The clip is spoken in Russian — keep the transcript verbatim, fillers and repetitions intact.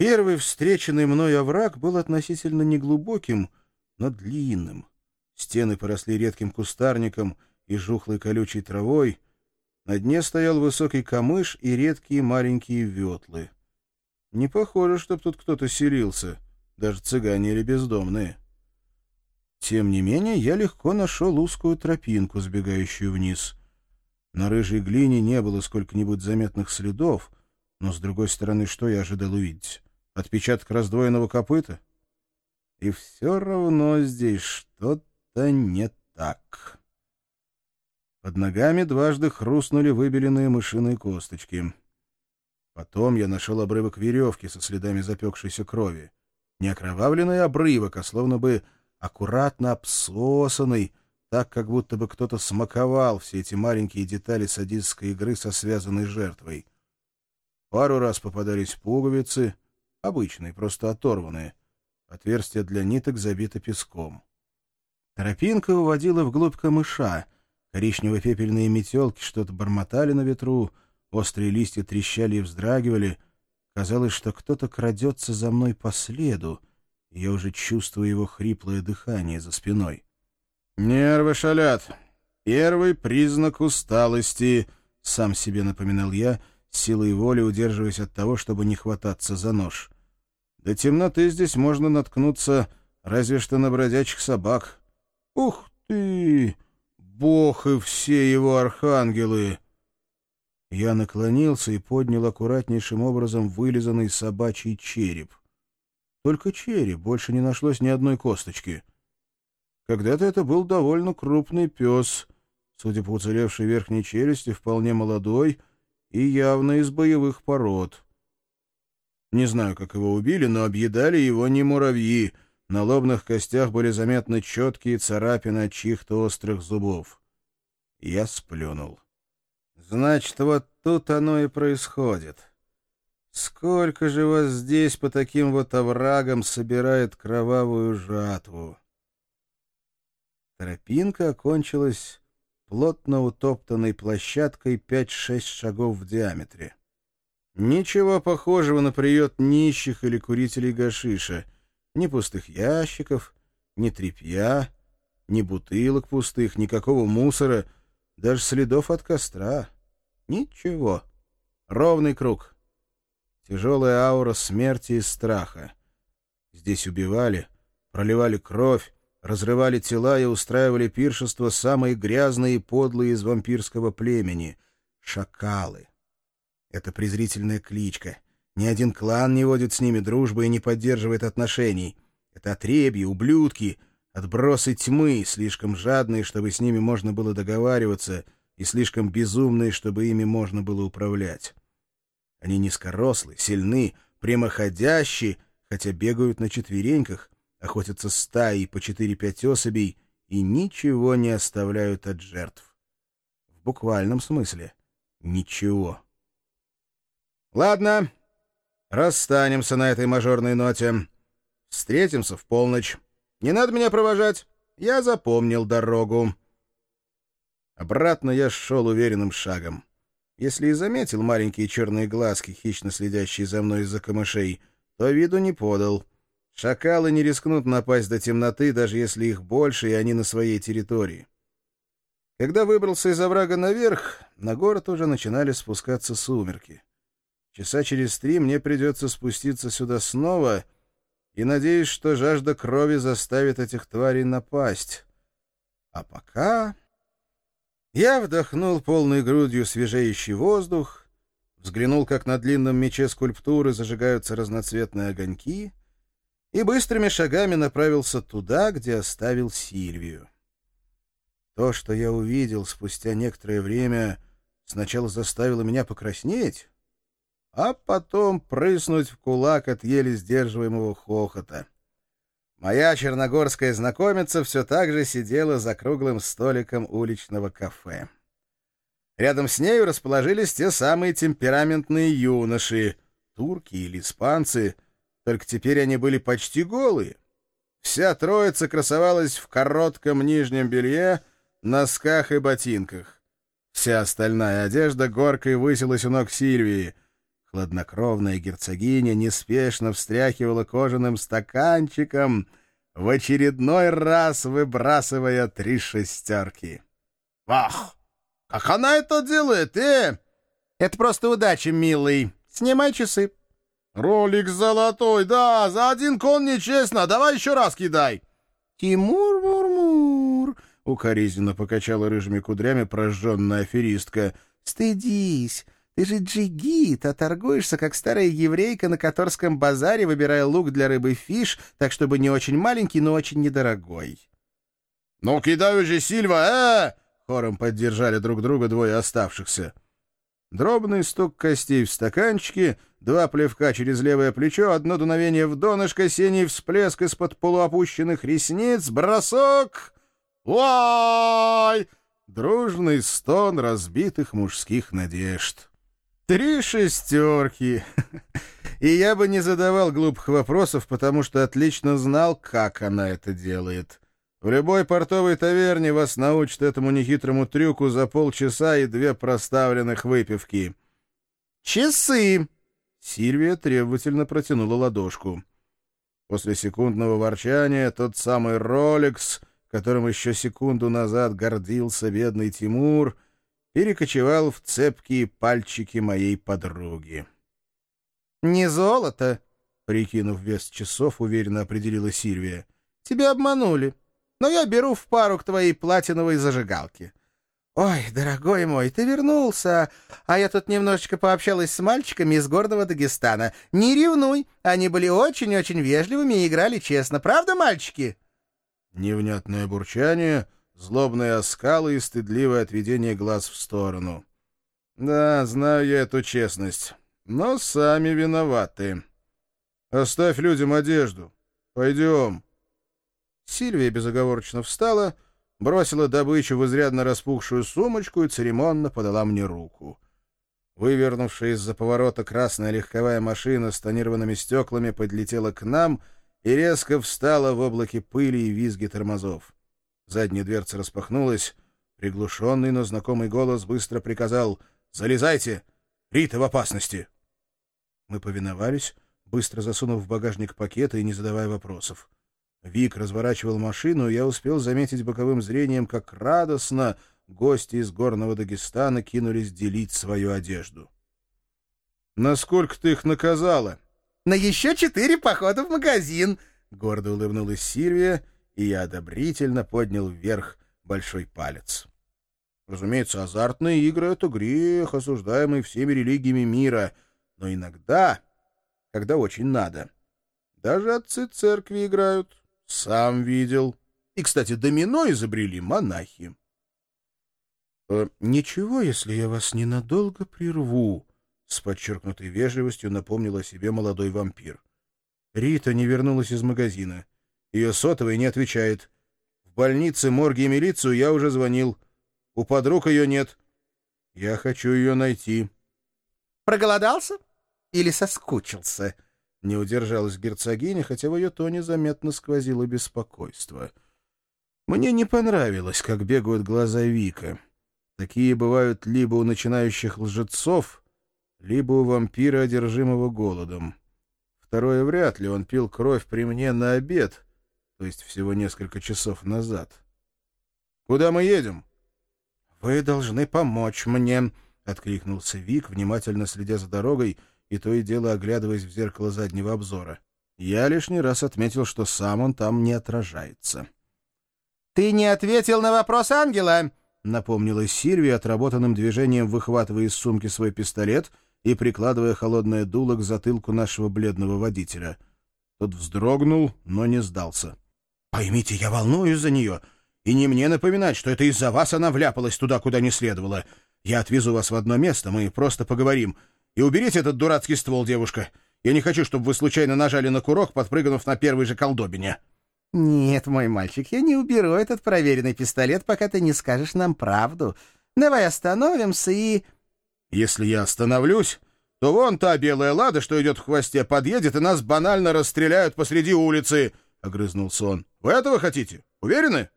Первый встреченный мной овраг был относительно неглубоким, но длинным. Стены поросли редким кустарником и жухлой колючей травой. На дне стоял высокий камыш и редкие маленькие ветлы. Не похоже, чтоб тут кто-то селился, даже цыгане или бездомные. Тем не менее, я легко нашел узкую тропинку, сбегающую вниз. На рыжей глине не было сколько-нибудь заметных следов, но, с другой стороны, что я ожидал увидеть? Отпечаток раздвоенного копыта? И все равно здесь что-то не так. Под ногами дважды хрустнули выбеленные мышиные косточки. Потом я нашел обрывок веревки со следами запекшейся крови. Не окровавленный обрывок, а словно бы аккуратно обсосанный, так, как будто бы кто-то смаковал все эти маленькие детали садистской игры со связанной жертвой. Пару раз попадались пуговицы, обычные, просто оторванные. Отверстие для ниток забито песком. Тропинка уводила вглубь камыша. Коричнево-пепельные метелки что-то бормотали на ветру, острые листья трещали и вздрагивали. Казалось, что кто-то крадется за мной по следу, и я уже чувствую его хриплое дыхание за спиной. «Нервы шалят. Первый признак усталости», — сам себе напоминал я, силой воли удерживаясь от того, чтобы не хвататься за нож. «До темноты здесь можно наткнуться разве что на бродячих собак. Ух ты! Бог и все его архангелы!» Я наклонился и поднял аккуратнейшим образом вылизанный собачий череп. Только череп, больше не нашлось ни одной косточки. Когда-то это был довольно крупный пес, судя по уцелевшей верхней челюсти, вполне молодой и явно из боевых пород. Не знаю, как его убили, но объедали его не муравьи. На лобных костях были заметны четкие царапины от чьих-то острых зубов. Я сплюнул. Значит, вот тут оно и происходит. Сколько же вас здесь по таким вот оврагам собирает кровавую жатву? Тропинка окончилась плотно утоптанной площадкой пять-шесть шагов в диаметре. Ничего похожего на приют нищих или курителей гашиша. Ни пустых ящиков, ни тряпья, ни бутылок пустых, никакого мусора, даже следов от костра. Ничего. Ровный круг. Тяжелая аура смерти и страха. Здесь убивали, проливали кровь, разрывали тела и устраивали пиршество самые грязные и подлые из вампирского племени — шакалы. Это презрительная кличка. Ни один клан не водит с ними дружбы и не поддерживает отношений. Это отребья, ублюдки, отбросы тьмы, слишком жадные, чтобы с ними можно было договариваться, и слишком безумные, чтобы ими можно было управлять. Они низкорослы, сильны, прямоходящие, хотя бегают на четвереньках, охотятся стаей по четыре-пять особей и ничего не оставляют от жертв. В буквальном смысле ничего. Ладно, расстанемся на этой мажорной ноте. Встретимся в полночь. Не надо меня провожать. Я запомнил дорогу. Обратно я шел уверенным шагом. Если и заметил маленькие черные глазки, хищно следящие за мной из-за камышей, то виду не подал. Шакалы не рискнут напасть до темноты, даже если их больше, и они на своей территории. Когда выбрался из оврага наверх, на город уже начинали спускаться сумерки. Часа через три мне придется спуститься сюда снова, и надеюсь, что жажда крови заставит этих тварей напасть. А пока я вдохнул полной грудью свежеющий воздух, взглянул, как на длинном мече скульптуры зажигаются разноцветные огоньки, и быстрыми шагами направился туда, где оставил Сильвию. То, что я увидел спустя некоторое время, сначала заставило меня покраснеть, а потом прыснуть в кулак от еле сдерживаемого хохота. Моя черногорская знакомица все так же сидела за круглым столиком уличного кафе. Рядом с нею расположились те самые темпераментные юноши, турки или испанцы, только теперь они были почти голые. Вся троица красовалась в коротком нижнем белье, носках и ботинках. Вся остальная одежда горкой высилась у ног Сильвии. Хладнокровная герцогиня неспешно встряхивала кожаным стаканчиком, в очередной раз выбрасывая три шестерки. «Ах, как она это делает, э?» «Это просто удача, милый. Снимай часы». «Ролик золотой, да, за один кон нечестно. Давай еще раз кидай». «Тимур-мур-мур», — укоризненно покачала рыжими кудрями прожженная аферистка. «Стыдись. Ты же джигит, а торгуешься, как старая еврейка на Которском базаре, выбирая лук для рыбы фиш, так чтобы не очень маленький, но очень недорогой». «Ну, кидай уже, Сильва, э!» — хором поддержали друг друга двое оставшихся. Дробный стук костей в стаканчике, два плевка через левое плечо, одно дуновение в донышко, синий всплеск из-под полуопущенных ресниц, бросок! Ой! Дружный стон разбитых мужских надежд. Три шестерки. И я бы не задавал глупых вопросов, потому что отлично знал, как она это делает. В любой портовой таверне вас научат этому нехитрому трюку за полчаса и две проставленных выпивки. «Часы!» Сильвия требовательно протянула ладошку. После секундного ворчания тот самый «Ролекс», которым еще секунду назад гордился бедный Тимур, перекочевал в цепкие пальчики моей подруги. «Не золото», — прикинув вес часов, уверенно определила Сильвия. «Тебя обманули, но я беру в пару к твоей платиновой зажигалке». «Ой, дорогой мой, ты вернулся, а я тут немножечко пообщалась с мальчиками из горного Дагестана. Не ревнуй, они были очень-очень вежливыми и играли честно. Правда, мальчики?» Невнятное бурчание, злобные оскалы и стыдливое отведение глаз в сторону. «Да, знаю я эту честность, но сами виноваты. Оставь людям одежду. Пойдем». Сильвия безоговорочно встала, бросила добычу в изрядно распухшую сумочку и церемонно подала мне руку. Вывернувшая из-за поворота красная легковая машина с тонированными стеклами подлетела к нам и резко встала в облаке пыли и визги тормозов. Задняя дверца распахнулась. Приглушенный, но знакомый голос быстро приказал: «Залезайте! Рита в опасности!» Мы повиновались, быстро засунув в багажник пакеты и не задавая вопросов. Вик разворачивал машину, и я успел заметить боковым зрением, как радостно гости из горного Дагестана кинулись делить свою одежду. «Насколько ты их наказала?» «На еще четыре похода в магазин!» — гордо улыбнулась Сильвия, и я одобрительно поднял вверх большой палец. Разумеется, азартные игры — это грех, осуждаемый всеми религиями мира, но иногда, когда очень надо, даже отцы церкви играют. Сам видел. И, кстати, домино изобрели монахи. «Э, «Ничего, если я вас ненадолго прерву», — с подчеркнутой вежливостью напомнил о себе молодой вампир. Рита не вернулась из магазина. Ее сотовый не отвечает. В больнице, морге и милицию я уже звонил. У подруг ее нет. Я хочу ее найти». «Проголодался? Или соскучился?» Не удержалась герцогиня, хотя в ее тоне заметно сквозило беспокойство. Мне не понравилось, как бегают глаза Вика. Такие бывают либо у начинающих лжецов, либо у вампира, одержимого голодом. Второе вряд ли, он пил кровь при мне на обед, то есть всего несколько часов назад. «Куда мы едем?» «Вы должны помочь мне», — откликнулся Вик, внимательно следя за дорогой и то и дело оглядываясь в зеркало заднего обзора. Я лишний раз отметил, что сам он там не отражается. «Ты не ответил на вопрос ангела!» — напомнила Сильвия, отработанным движением выхватывая из сумки свой пистолет и прикладывая холодное дуло к затылку нашего бледного водителя. Тот вздрогнул, но не сдался. «Поймите, я волнуюсь за нее, и не мне напоминать, что это из-за вас она вляпалась туда, куда не следовало. Я отвезу вас в одно место, мы просто поговорим. И уберите этот дурацкий ствол, девушка. Я не хочу, чтобы вы случайно нажали на курок, подпрыгнув на первой же колдобине». «Нет, мой мальчик, я не уберу этот проверенный пистолет, пока ты не скажешь нам правду. Давай остановимся и...» «Если я остановлюсь, то вон та белая лада, что идет в хвосте, подъедет, и нас банально расстреляют посреди улицы», — огрызнулся он. «Вы этого хотите? Уверены?»